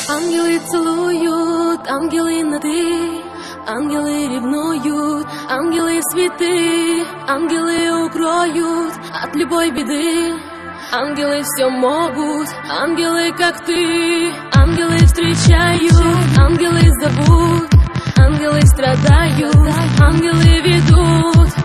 Ангелы целуют, ангелы на «ты», ангелы ревнуют, ангелы святы, ангелы укроют от любой беды. Ангелы все могут, ангелы как ты. Ангелы встречают, ангелы зовут, ангелы страдают, ангелы ведут.